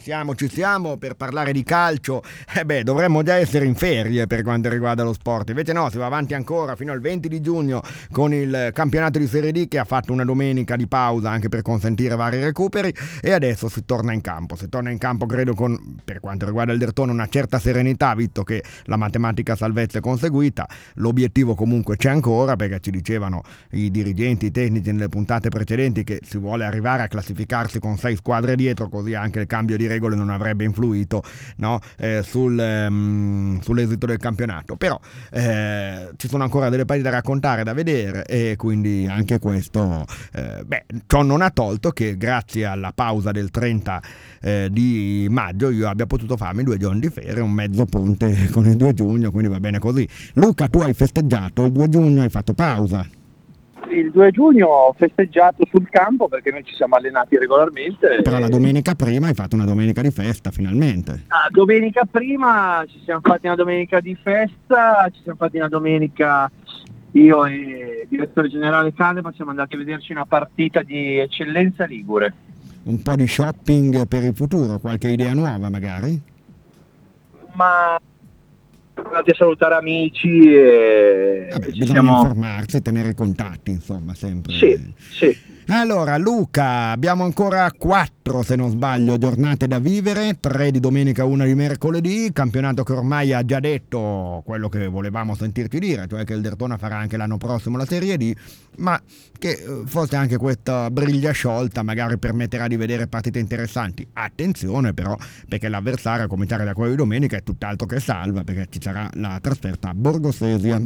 ci siamo per parlare di calcio. Dovremmo già essere in ferie per quanto riguarda lo sport. Invece no, si va avanti ancora fino al 20 di giugno con il campionato di Serie D, che ha fatto una domenica di pausa anche per consentire vari recuperi, e adesso si torna in campo. Credo con, per quanto riguarda il Derthona, una certa serenità, visto che la matematica salvezza è conseguita. L'obiettivo comunque c'è ancora, perché ci dicevano i dirigenti, i tecnici nelle puntate precedenti che si vuole arrivare a classificarsi con 6 squadre dietro, così anche il cambio di regole non avrebbe influito, no? Sull'esito del campionato. Però ci sono ancora delle partite da raccontare, da vedere, e quindi anche questo ciò non ha tolto che grazie alla pausa del 30 di maggio io abbia potuto farmi 2 giorni di ferie, un mezzo ponte con il 2 giugno, quindi va bene così. Luca, tu hai festeggiato il 2 giugno, hai fatto pausa? Il 2 giugno ho festeggiato sul campo perché noi ci siamo allenati regolarmente. Però la domenica prima hai fatto una domenica di festa, finalmente. Domenica prima ci siamo fatti una domenica di festa, ci siamo fatti una domenica, io e il direttore generale Caneva siamo andati a vederci una partita di eccellenza ligure. Un po' di shopping per il futuro, qualche idea nuova magari? Ma andati a salutare amici e bisogna informarsi, tenere i contatti, insomma, sempre. Sì. Allora Luca, abbiamo ancora 4, se non sbaglio, giornate da vivere, 3 di domenica, 1 di mercoledì, campionato che ormai ha già detto quello che volevamo sentirti dire, cioè che il Derthona farà anche l'anno prossimo la Serie D, ma che forse anche questa briglia sciolta magari permetterà di vedere partite interessanti. Attenzione però, perché l'avversario, a cominciare da quello di domenica, è tutt'altro che salva, perché ci sarà la trasferta a Borgo Sesia.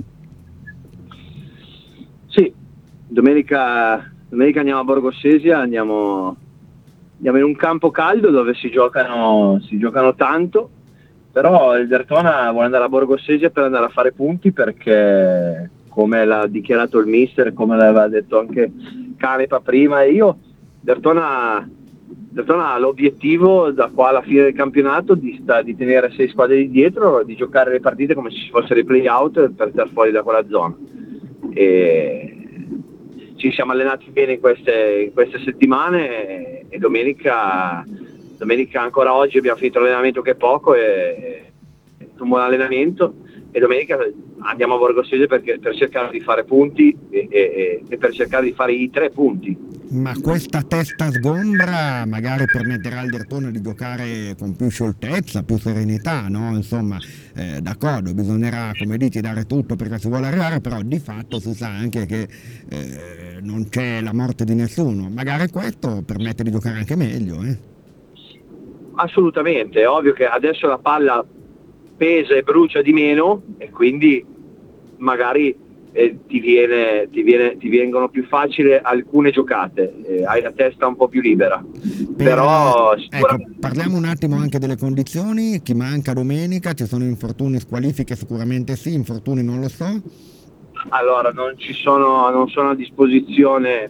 Sì, domenica andiamo a Borgo Sesia, andiamo in un campo caldo dove si giocano tanto, però il Derthona vuole andare a Borgo Sesia per andare a fare punti, perché come l'ha dichiarato il mister, come l'aveva detto anche Canepa prima e io, Derthona ha l'obiettivo da qua alla fine del campionato di tenere 6 squadre di dietro, di giocare le partite come se ci fossero i play-out per stare fuori da quella zona. E ci siamo allenati bene in queste settimane e domenica ancora oggi abbiamo finito l'allenamento, che è poco, e un buon allenamento, e domenica andiamo a Borgo Sesia per cercare di fare punti e per cercare di fare i 3 punti. Ma questa testa sgombra magari permetterà al Derthona di giocare con più scioltezza, più serenità, no? Insomma, d'accordo, bisognerà, come dici, dare tutto perché si vuole arrivare, però di fatto si sa anche che non c'è la morte di nessuno. Magari questo permette di giocare anche meglio, Assolutamente, è ovvio che adesso la palla pesa e brucia di meno e quindi magari ti vengono più facili alcune giocate, hai la testa un po' più libera. Però ecco, parliamo un attimo anche delle condizioni. Chi manca domenica? Ci sono infortuni, squalifiche? Sicuramente sì, infortuni non lo so. Allora non sono a disposizione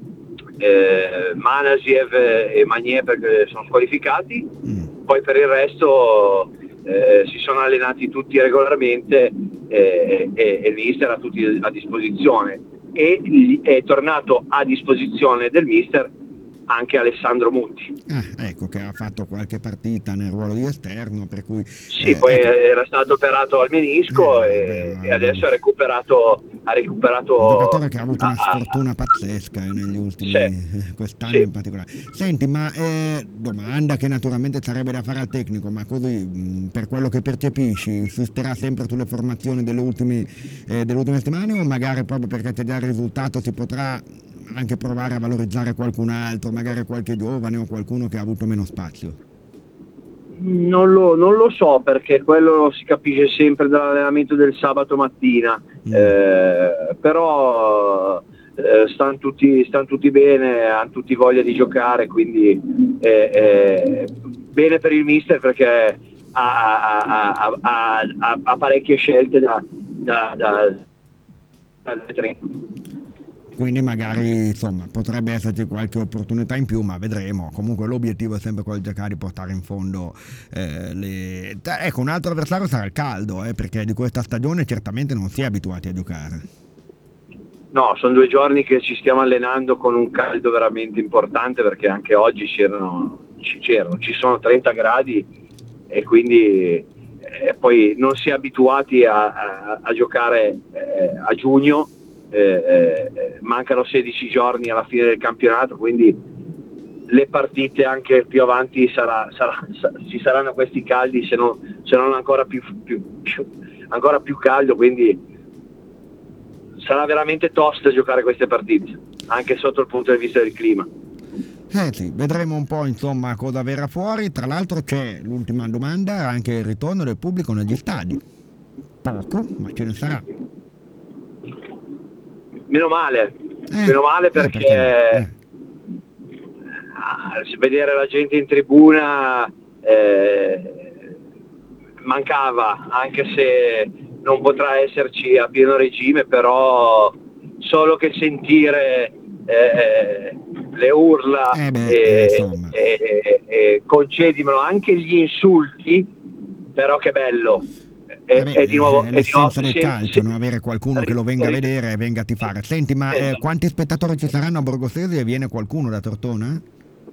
Manasiev e Magnier perché sono squalificati. Poi per il resto si sono allenati tutti regolarmente e il mister ha tutti a disposizione, e è tornato a disposizione del mister anche Alessandro Mutti. Ecco, che ha fatto qualche partita nel ruolo di esterno, per cui sì, poi era stato operato al menisco e adesso ha recuperato un giocatore che ha avuto una sfortuna pazzesca negli ultimi quest'anno in particolare. Senti, ma domanda che naturalmente sarebbe da fare al tecnico, ma così per quello che percepisci insisterà sempre sulle formazioni delle ultime settimane, o magari proprio perché c'è già il risultato si potrà anche provare a valorizzare qualcun altro, magari qualche giovane o qualcuno che ha avuto meno spazio? Non lo so, perché quello si capisce sempre dall'allenamento del sabato mattina, però stanno tutti bene, hanno tutti voglia di giocare, quindi bene per il mister perché ha parecchie scelte da tre. Quindi magari insomma potrebbe esserci qualche opportunità in più, ma vedremo. Comunque l'obiettivo è sempre quello di cercare di portare in fondo ecco, un altro avversario sarà il caldo, perché di questa stagione certamente non si è abituati a giocare. No, sono 2 giorni che ci stiamo allenando con un caldo veramente importante, perché anche oggi c'erano ci sono 30 gradi e quindi poi non si è abituati a giocare a giugno, mancano 16 giorni alla fine del campionato, quindi le partite anche più avanti ci saranno questi caldi, se non ancora più caldo, quindi sarà veramente tosta giocare queste partite, anche sotto il punto di vista del clima. Sì, vedremo un po' insomma cosa verrà fuori. Tra l'altro c'è l'ultima domanda, anche il ritorno del pubblico negli stadi. Poco, ma ce ne sarà. Meno male perché vedere la gente in tribuna mancava, anche se non potrà esserci a pieno regime, però solo che sentire le urla e concedimelo anche gli insulti, però che bello. È di nuovo l'essenza del calcio, no? Avere qualcuno che lo venga a vedere e venga a tifare. Senti, ma quanti spettatori ci saranno a Borgosesia e viene qualcuno da Tortona?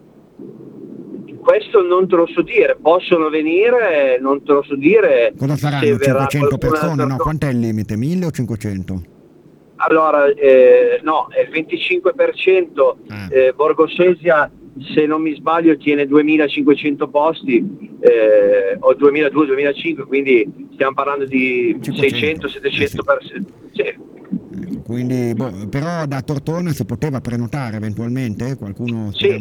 Questo non te lo so dire, possono venire, non te lo so dire. Cosa saranno? 500 persone? No, quant'è il limite? 1000 o 500? Allora, no, è il 25%, Borgosesia, se non mi sbaglio, tiene 2500 posti, o 2002-2005, quindi stiamo parlando di 600-700 persone. Sì. Quindi, però da Tortona si poteva prenotare eventualmente? Qualcuno sì.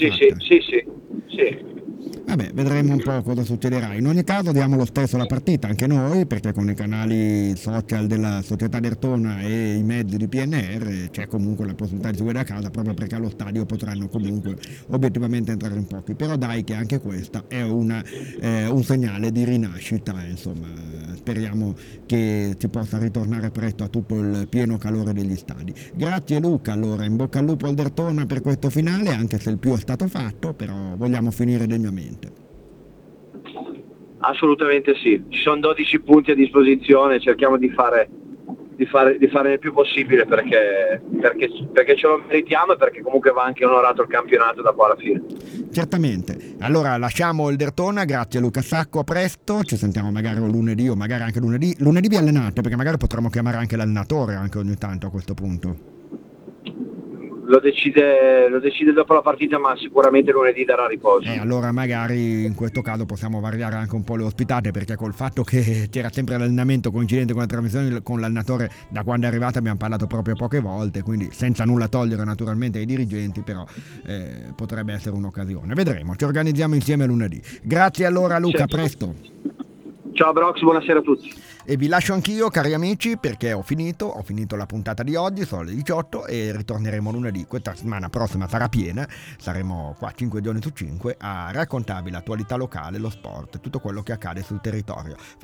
Vabbè, vedremo un po' cosa succederà. In ogni caso diamo lo stesso la partita anche noi, perché con i canali social della Società Dertona e i mezzi di PNR c'è comunque la possibilità di seguire a casa, proprio perché allo stadio potranno comunque obiettivamente entrare in pochi. Però dai, che anche questa è un segnale di rinascita, insomma. Speriamo che si possa ritornare presto a tutto il pieno calore degli stadi. Grazie Luca, allora in bocca al lupo al Dertona per questo finale, anche se il più è stato fatto, però vogliamo finire degnamente. Assolutamente sì, ci sono 12 punti a disposizione, cerchiamo di fare il più possibile perché ce lo meritiamo e perché comunque va anche onorato il campionato da qua alla fine. Certamente. Allora lasciamo il Dertona, grazie Luca Sacco, a presto, ci sentiamo magari lunedì o magari anche lunedì vi allenate, perché magari potremmo chiamare anche l'allenatore anche ogni tanto a questo punto. Lo decide dopo la partita, ma sicuramente lunedì darà riposo. Allora magari in questo caso possiamo variare anche un po' le ospitate, perché col fatto che c'era sempre l'allenamento coincidente con la trasmissione con l'allenatore, da quando è arrivato abbiamo parlato proprio poche volte, quindi senza nulla togliere naturalmente ai dirigenti, però potrebbe essere un'occasione. Vedremo, ci organizziamo insieme lunedì. Grazie allora Luca, a presto. Ciao Brox, buonasera a tutti. E vi lascio anch'io, cari amici, perché ho finito la puntata di oggi, sono le 18 e ritorneremo lunedì. Questa settimana prossima sarà piena, saremo qua 5 giorni su 5 a raccontarvi l'attualità locale, lo sport, tutto quello che accade sul territorio.